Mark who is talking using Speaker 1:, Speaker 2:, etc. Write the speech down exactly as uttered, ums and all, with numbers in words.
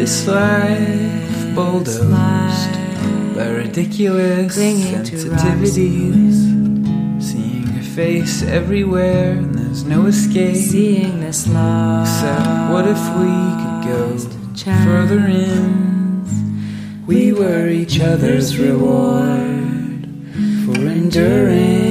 Speaker 1: This life bulldozed by ridiculous sensitivities. Seeing your face everywhere and there's no escape.
Speaker 2: Seeing this love.
Speaker 1: Except what if we could go further in? We were each other's reward for enduring.